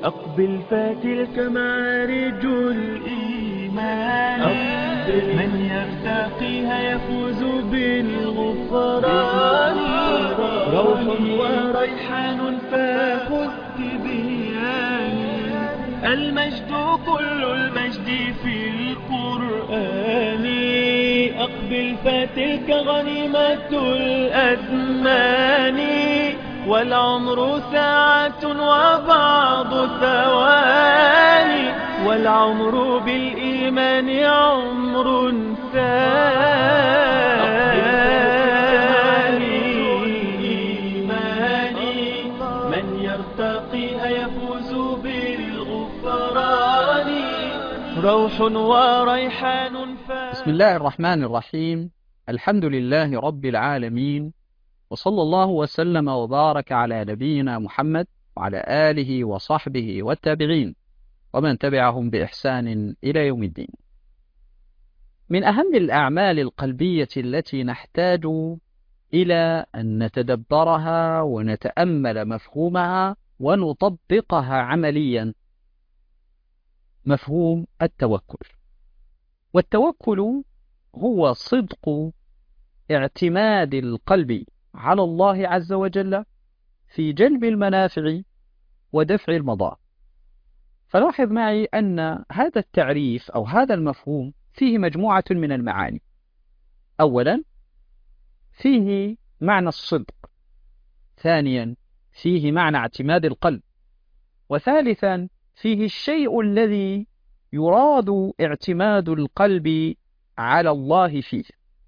أقبل فتلك معارج الإيمان، أقبل من يرتقيها يفوز بالغفران. روح وريحان فخذ بياني، المجد كل المجد في القرآن. أقبل فتلك غنيمة الأزمان، والعمر ساعة وبعض ثواني، والعمر بالإيمان عمر ثاني. إيماني من يرتقيها يفوز بالغفران، روح وريحان بسم الله الرحمن الرحيم. الحمد لله رب العالمين، وصلى الله وسلم وبارك على نبينا محمد وعلى آله وصحبه والتابعين ومن تبعهم بإحسان إلى يوم الدين. من أهم الأعمال القلبية التي نحتاج إلى أن نتدبرها ونتأمل مفهومها ونطبقها عمليا مفهوم التوكل. والتوكل هو صدق اعتماد القلب على الله عز وجل في جلب المنافع ودفع المضار. فلاحظ معي أن هذا التعريف أو هذا المفهوم فيه مجموعة من المعاني. أولا، فيه معنى الصدق. ثانيا، فيه معنى اعتماد القلب. وثالثا، فيه الشيء الذي يراد اعتماد القلب على الله فيه.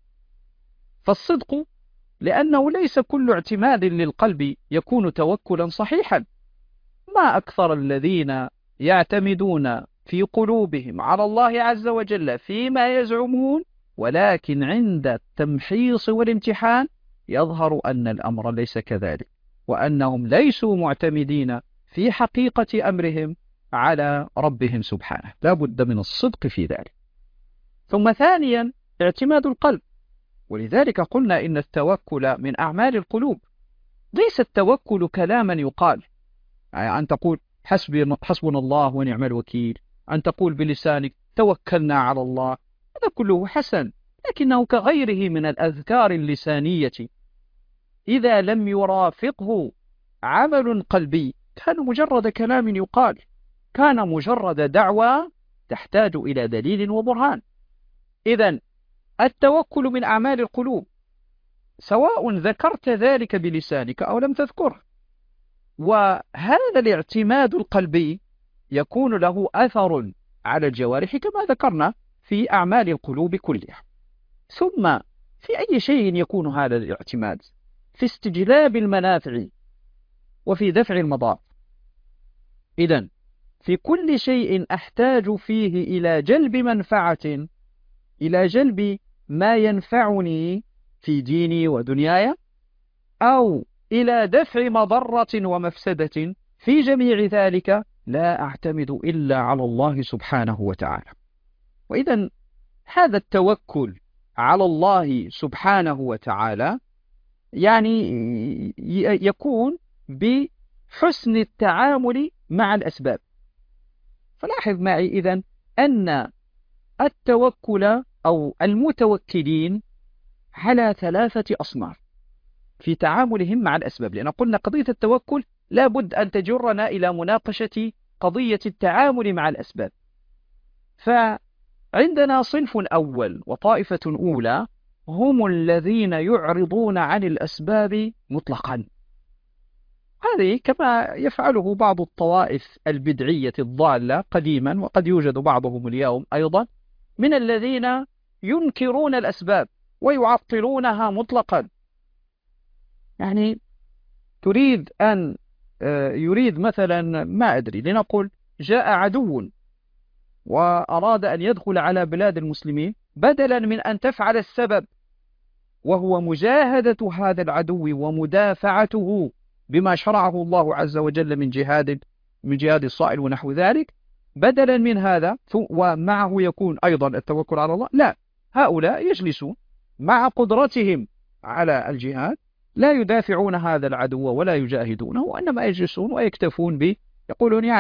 فالصدق لأنه ليس كل اعتماد للقلب يكون توكلا صحيحا. ما أكثر الذين يعتمدون في قلوبهم على الله عز وجل فيما يزعمون، ولكن عند التمحيص والامتحان يظهر أن الأمر ليس كذلك، وأنهم ليسوا معتمدين في حقيقة أمرهم على ربهم سبحانه. لا بد من الصدق في ذلك. ثم ثانيا، اعتماد القلب. ولذلك قلنا إن التوكل من أعمال القلوب. ليس التوكل كلاما يقال، يعني أن تقول حسبنا الله ونعم الوكيل، أن تقول بلسانك توكلنا على الله، هذا كله حسن، لكنه كغيره من الأذكار اللسانية إذا لم يرافقه عمل قلبي كان مجرد كلام يقال، كان مجرد دعوة تحتاج إلى دليل وبرهان. إذن التوكل من أعمال القلوب، سواء ذكرت ذلك بلسانك أو لم تذكره. وهذا الاعتماد القلبي يكون له أثر على الجوارح كما ذكرنا في أعمال القلوب كلها. ثم في أي شيء يكون هذا الاعتماد؟ في استجلاب المنافع وفي دفع المضار. إذن في كل شيء أحتاج فيه إلى جلب منفعة، إلى جلب ما ينفعني في ديني ودنياي، أو إلى دفع مضرة ومفسدة، في جميع ذلك لا أعتمد إلا على الله سبحانه وتعالى. وإذا هذا التوكل على الله سبحانه وتعالى يعني يكون بحسن التعامل مع الأسباب. فلاحظ معي إذن أن التوكل أو المتوكلين على ثلاثة أصناف في تعاملهم مع الأسباب، لأن قلنا قضية التوكل لا بد أن تجرنا إلى مناقشة قضية التعامل مع الأسباب. فعندنا صنف أول وطائفة أولى هم الذين يعرضون عن الأسباب مطلقا. هذه كما يفعله بعض الطوائف البدعية الضالة قديما، وقد يوجد بعضهم اليوم أيضا، من الذين ينكرون الأسباب ويعطلونها مطلقا. يعني يريد مثلا، ما أدري، لنقل جاء عدو وأراد أن يدخل على بلاد المسلمين، بدلا من أن تفعل السبب وهو مجاهدة هذا العدو ومدافعته بما شرعه الله عز وجل من جهاد الصائل ونحو ذلك، بدلا من هذا ومعه يكون أيضا التوكل على الله، لا، هؤلاء يجلسون مع قدرتهم على الجهاد، لا يدافعون هذا العدو ولا يجاهدونه، وإنما يجلسون ويكتفون به، يقولون يعني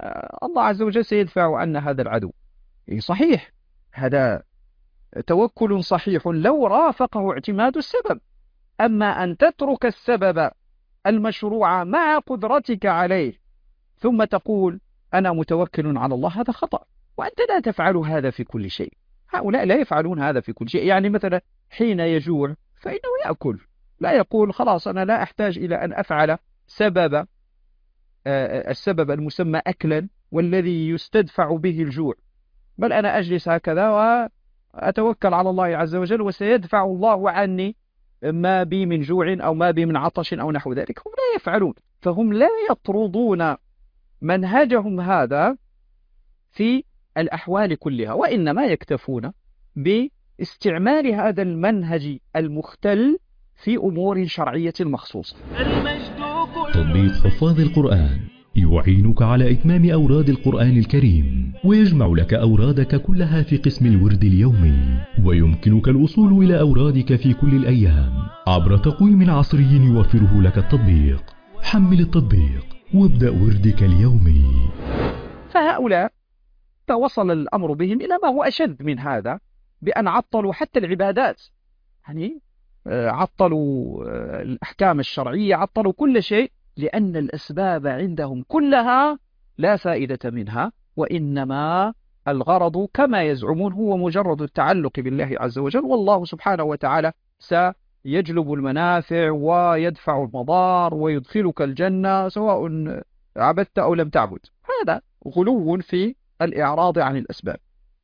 الله عز وجل سيدفع عنا هذا العدو. صحيح، هذا توكل صحيح لو رافقه اعتماد السبب. أما أن تترك السبب المشروع مع قدرتك عليه ثم تقول أنا متوكل على الله، هذا خطأ، وأنت لا تفعل هذا في كل شيء. هؤلاء لا يفعلون هذا في كل شيء. يعني مثلا حين يجوع فإنه يأكل، لا يقول خلاص أنا لا أحتاج إلى أن أفعل سبب السبب المسمى أكلا والذي يستدفع به الجوع، بل أنا أجلس هكذا وأتوكل على الله عز وجل وسيدفع الله عني ما بي من جوع أو ما بي من عطش أو نحو ذلك. هم لا يفعلون، فهم لا يطردون منهجهم هذا في الأحوال كلها، وإنما يكتفون باستعمال هذا المنهج المختل في أمور شرعية مخصوصة. تطبيق حفاظ القرآن يعينك على إتمام أوراد القرآن الكريم، ويجمع لك أورادك كلها في قسم الورد اليومي، ويمكنك الوصول إلى أورادك في كل الأيام عبر تقويم عصري يوفره لك التطبيق. حمل التطبيق وابدأ وردك اليومي. فهؤلاء توصل الأمر بهم إلى ما هو أشد من هذا، بأن عطلوا حتى العبادات، يعني عطلوا الأحكام الشرعية، عطلوا كل شيء، لأن الأسباب عندهم كلها لا فائدة منها، وإنما الغرض كما يزعمون هو مجرد التعلق بالله عز وجل، والله سبحانه وتعالى سيجلب المنافع ويدفع المضار ويدخلك الجنة سواء عبدت أو لم تعبد. هذا غلو في الإعراض عن الأسباب.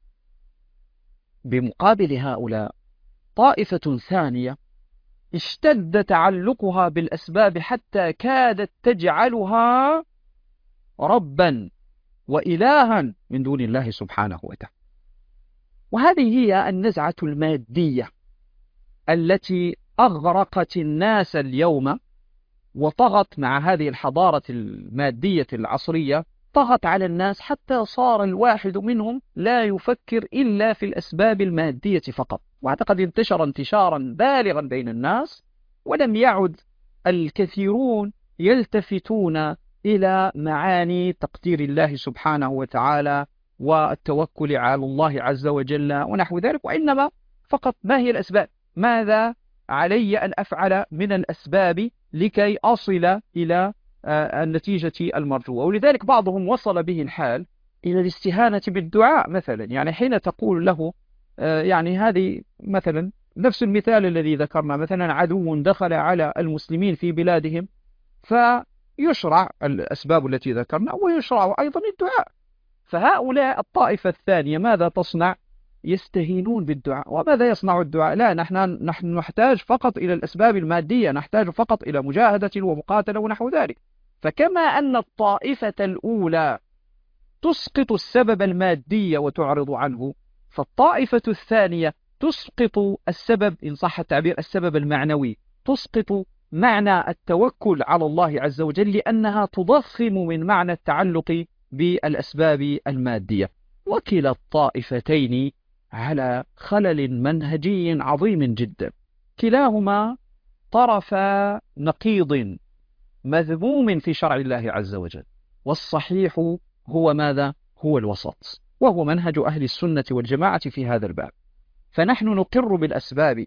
بمقابل هؤلاء طائفة ثانية اشتد تعلقها بالأسباب حتى كادت تجعلها ربا وإلها من دون الله سبحانه وتعالى. وهذه هي النزعة المادية التي أغرقت الناس اليوم وطغت مع هذه الحضارة المادية العصرية، طغت على الناس حتى صار الواحد منهم لا يفكر إلا في الأسباب المادية فقط. واعتقد انتشر انتشارا بالغا بين الناس، ولم يعد الكثيرون يلتفتون إلى معاني تقدير الله سبحانه وتعالى والتوكل على الله عز وجل ونحو ذلك، وإنما فقط ما هي الأسباب، ماذا علي أن أفعل من الأسباب لكي أصل إلى النتيجة المرجوة. ولذلك بعضهم وصل به الحال إلى الاستهانة بالدعاء مثلا. يعني حين تقول له يعني هذه مثلا نفس المثال الذي ذكرنا، مثلا عدو دخل على المسلمين في بلادهم، فيشرع الأسباب التي ذكرنا ويشرع أيضا الدعاء. فهؤلاء الطائفة الثانية ماذا تصنع؟ يستهينون بالدعاء. وماذا يصنع الدعاء؟ لا، نحن نحتاج فقط إلى الأسباب المادية، نحتاج فقط إلى مجاهدة ومقاتلة ونحو ذلك. فكما أن الطائفة الأولى تسقط السبب المادي وتعرض عنه، فالطائفة الثانية تسقط السبب، إن صح التعبير، السبب المعنوي، تسقط معنى التوكل على الله عز وجل، لأنها تضخم من معنى التعلق بالأسباب المادية. وكلا الطائفتين على خلل منهجي عظيم جدا، كلاهما طرف نقيض مذموم في شرع الله عز وجل. والصحيح هو ماذا؟ هو الوسط، وهو منهج أهل السنة والجماعة في هذا الباب. فنحن نقر بالأسباب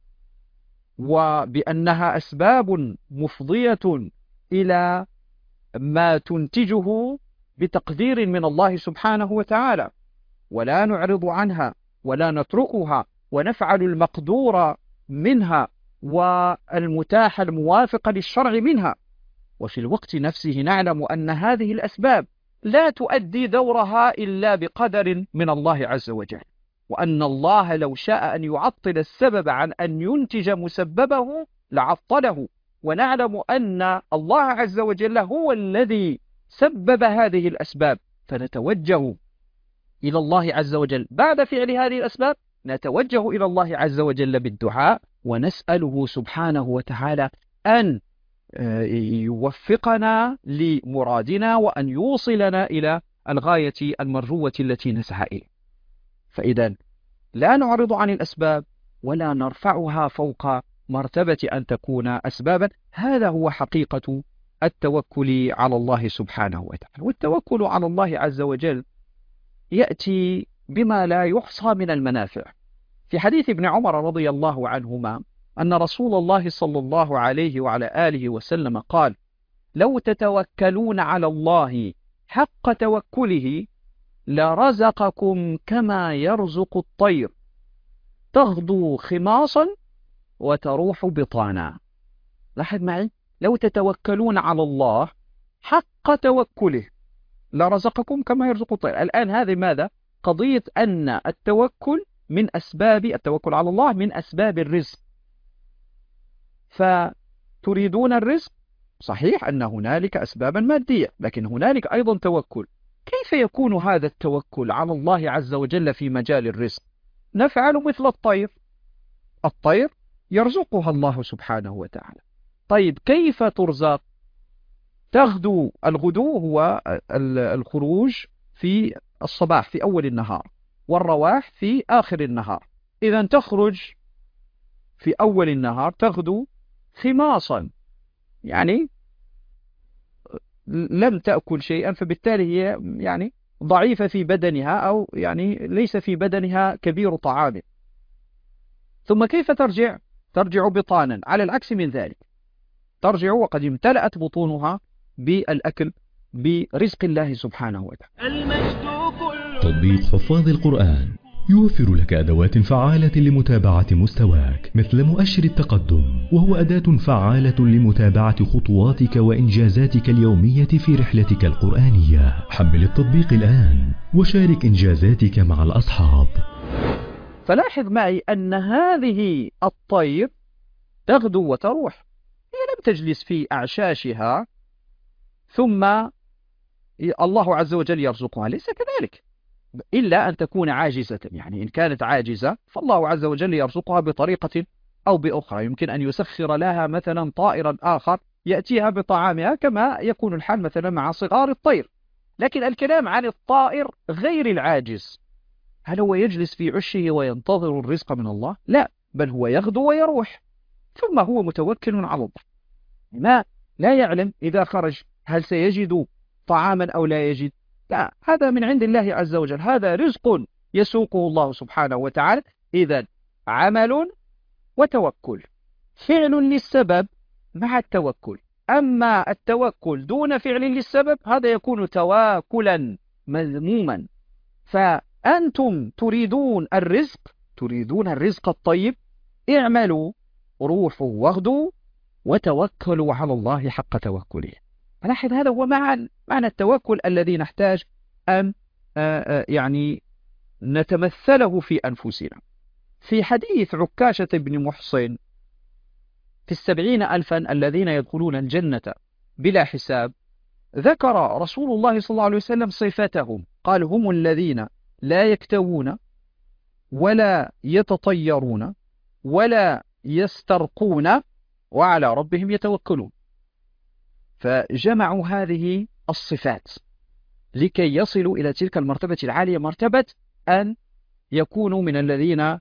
وبأنها أسباب مفضية إلى ما تنتجه بتقدير من الله سبحانه وتعالى، ولا نعرض عنها ولا نتركها، ونفعل المقدور منها والمتاح الموافق للشرع منها. وفي الوقت نفسه نعلم أن هذه الأسباب لا تؤدي دورها إلا بقدر من الله عز وجل، وأن الله لو شاء أن يعطل السبب عن أن ينتج مسببه لعطله. ونعلم أن الله عز وجل هو الذي سبب هذه الأسباب، فنتوجه إلى الله عز وجل بعد فعل هذه الأسباب، نتوجه إلى الله عز وجل بالدعاء، ونسأله سبحانه وتعالى أن يوفقنا لمرادنا وأن يوصلنا إلى الغاية المرجوة التي نسعى إليه. فإذا لا نعرض عن الأسباب ولا نرفعها فوق مرتبة أن تكون أسبابا. هذا هو حقيقة التوكل على الله سبحانه وتعالى. والتوكل على الله عز وجل يأتي بما لا يحصى من المنافع. في حديث ابن عمر رضي الله عنهما أن رسول الله صلى الله عليه وعلى آله وسلم قال: لو تتوكلون على الله حق توكله لرزقكم كما يرزق الطير تغدو خماصا وتروح بطانا. لاحظ معي، لو تتوكلون على الله حق توكله لرزقكم كما يرزق الطير. الآن هذه ماذا؟ قضية أن التوكل على الله من أسباب الرزق. فتريدون الرزق، صحيح أن هنالك أسبابا مادية، لكن هنالك أيضا توكل. كيف يكون هذا التوكل على الله عز وجل في مجال الرزق؟ نفعل مثل الطير يرزقها الله سبحانه وتعالى. طيب كيف ترزق؟ تغدو، الغدو هو الخروج في الصباح في أول النهار، والرواح في آخر النهار. إذا تخرج في أول النهار تغدو خماصا، يعني لم تأكل شيئا، فبالتالي هي يعني ضعيفة في بدنها، أو يعني ليس في بدنها كبير طعام. ثم كيف ترجع؟ ترجع بطانا، على العكس من ذلك، ترجع وقد امتلأت بطونها بالأكل برزق الله سبحانه وتعالى. تطبيق حفاظ القرآن يوفر لك أدوات فعالة لمتابعة مستواك، مثل مؤشر التقدم، وهو أداة فعالة لمتابعة خطواتك وإنجازاتك اليومية في رحلتك القرآنية. حمل التطبيق الآن وشارك إنجازاتك مع الأصحاب. فلاحظ معي أن هذه الطير تغدو وتروح، هي لم تجلس في أعشاشها ثم الله عز وجل يرزقها، ليس كذلك، إلا أن تكون عاجزة. يعني إن كانت عاجزة فالله عز وجل يرزقها بطريقة أو بأخرى. يمكن أن يسخر لها مثلا طائرا آخر يأتيها بطعامها، كما يكون الحال مثلا مع صغار الطير. لكن الكلام عن الطائر غير العاجز، هل هو يجلس في عشه وينتظر الرزق من الله؟ لا، بل هو يغدو ويروح، ثم هو متوكل على الله. لا يعلم إذا خرج هل سيجد طعاما أو لا يجد. لا، هذا من عند الله عز وجل، هذا رزق يسوقه الله سبحانه وتعالى. إذن عمل وتوكل، فعل للسبب مع التوكل. أما التوكل دون فعل للسبب هذا يكون تواكلا مذموما. فأنتم تريدون الرزق الطيب، اعملوا، روحوا واغدوا، وتوكلوا على الله حق توكله. فلاحظ هذا هو معنى التوكل الذي نحتاج أن يعني نتمثله في أنفسنا. في حديث عكاشة بن محصن في 70,000 الذين يدخلون الجنة بلا حساب، ذكر رسول الله صلى الله عليه وسلم صفتهم، قال: هم الذين لا يكتوون ولا يتطيرون ولا يسترقون وعلى ربهم يتوكلون. فجمعوا هذه الصفات لكي يصلوا إلى تلك المرتبة العالية، مرتبة أن يكونوا من الذين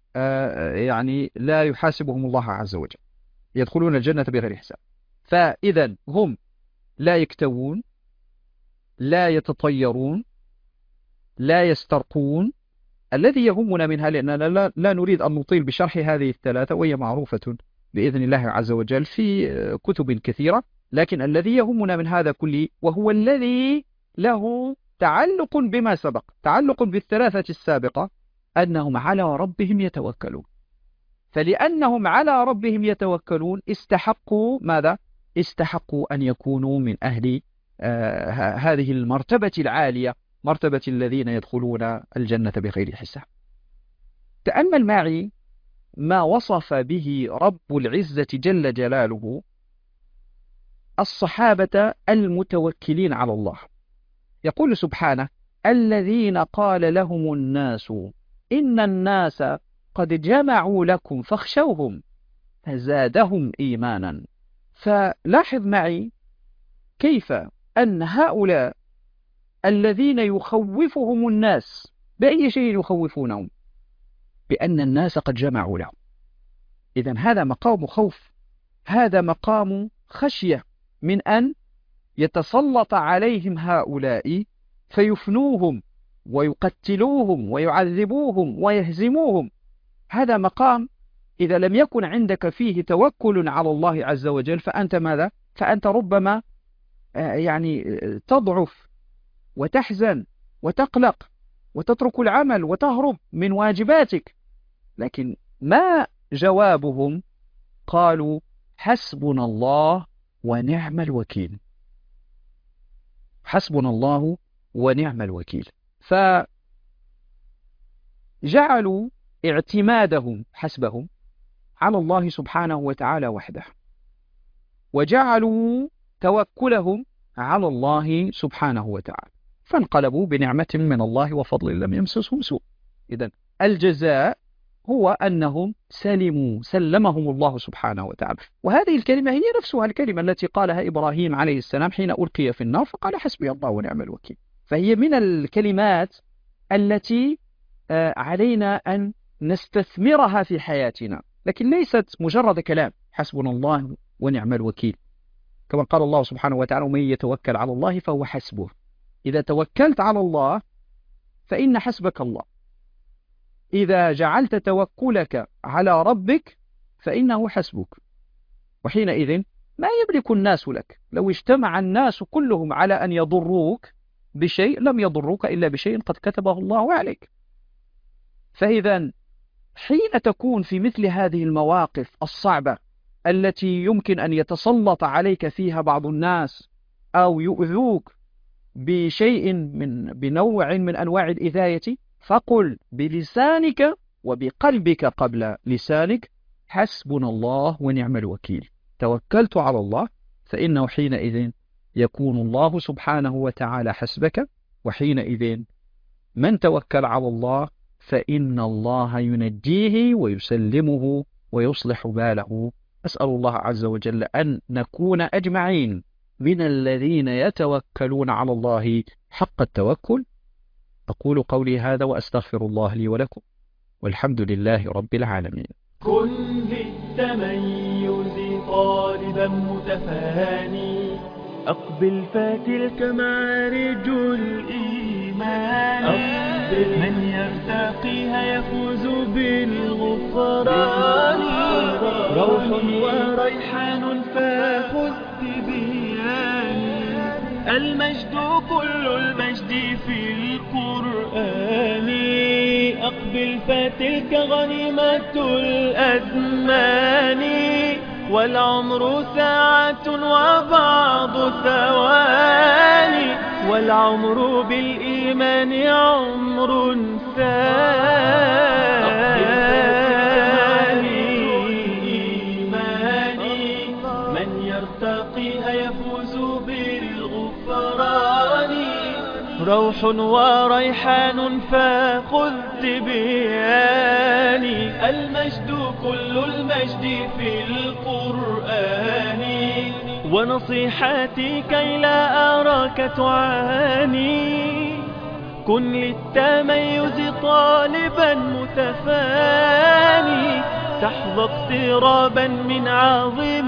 يعني لا يحاسبهم الله عز وجل، يدخلون الجنة بغير حساب. فإذا هم لا يكتوون، لا يتطيرون، لا يسترقون. الذي يهمنا منها، لأننا لا نريد أن نطيل بشرح هذه الثلاثة وهي معروفة بإذن الله عز وجل في كتب كثيرة، لكن الذي يهمنا من هذا كله وهو الذي له تعلق بما سبق، تعلق بالثلاثة السابقة، أنهم على ربهم يتوكلون. فلأنهم على ربهم يتوكلون استحقوا ماذا؟ استحقوا أن يكونوا من أهل هذه المرتبة العالية، مرتبة الذين يدخلون الجنة بغير حساب. تأمل معي ما وصف به رب العزة جل جلاله الصحابة المتوكلين على الله. يقول سبحانه: الذين قال لهم الناس إن الناس قد جمعوا لكم فاخشوهم فزادهم إيمانا. فلاحظ معي كيف أن هؤلاء الذين يخوفهم الناس بأي شيء يخوفونهم؟ بأن الناس قد جمعوا لهم. إذن هذا مقام خوف، هذا مقام خشية من أن يتسلط عليهم هؤلاء فيفنوهم ويقتلوهم ويعذبوهم ويهزموهم. هذا مقام إذا لم يكن عندك فيه توكل على الله عز وجل فأنت ماذا؟ فأنت ربما تضعف وتحزن وتقلق وتترك العمل وتهرب من واجباتك. لكن ما جوابهم؟ قالوا حسبنا الله ونعم الوكيل. حسبنا الله ونعم الوكيل. فجعلوا اعتمادهم حسبهم على الله سبحانه وتعالى وحده، وجعلوا توكلهم على الله سبحانه وتعالى، فانقلبوا بنعمة من الله وفضل لم يمسسهم سوء. إذن الجزاء هو أنهم سلمهم الله سبحانه وتعالى. وهذه الكلمة هي نفسها الكلمة التي قالها إبراهيم عليه السلام حين ألقي في النار فقال حسبي الله ونعم الوكيل. فهي من الكلمات التي علينا أن نستثمرها في حياتنا، لكن ليست مجرد كلام حسبنا الله ونعم الوكيل، كما قال الله سبحانه وتعالى ومن يتوكل على الله فهو حسبه. إذا توكلت على الله فإن حسبك الله. إذا جعلت توكلك على ربك فإنه حسبك، وحينئذ ما يملك الناس لك. لو اجتمع الناس كلهم على أن يضروك بشيء لم يضروك إلا بشيء قد كتبه الله عليك. فإذا حين تكون في مثل هذه المواقف الصعبة التي يمكن أن يتسلط عليك فيها بعض الناس أو يؤذوك بنوع من أنواع الإذاية، فقل بلسانك وبقلبك قبل لسانك حسبنا الله ونعم الوكيل. توكلت على الله، فإنه حينئذ يكون الله سبحانه وتعالى حسبك، وحينئذ من توكل على الله فإن الله ينجيه ويسلمه ويصلح باله. أسأل الله عز وجل أن نكون أجمعين من الذين يتوكلون على الله حق التوكل. أقول قولي هذا وأستغفر الله لي ولكم، والحمد لله رب العالمين. كن للتميز طالبا متفاني، أقبل فتلك معارج الإيمان، أقبل من يرتقيها يفوز بالغفران، روح وريحان فخذ ببيان، المجد كل المجد في القرآن، أقبل فتلك غنيمة الأزمان، والعمر ساعة وبعض ثواني، والعمر بالإيمان عمر ثاني. إيماني من يرتقيها يفوز بالغفران، روح وريحان فخذ بياني، المجد كل المجد في القرآن، ونصيحتي كي لا أراك تعاني، كن للتميز طالبا متفاني، تحظى اقترابا من عظيم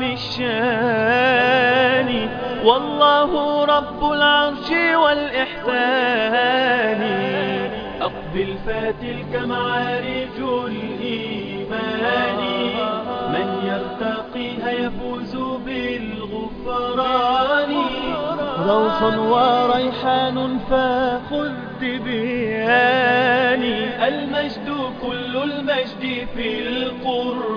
الشان، والله رب العرش والإحسان، أقبل فتلك معارج الإيمان، من يرتقيها يفوز بالغفران، روح وريحان فخذ بياني، المجد كل المجد في القرآن.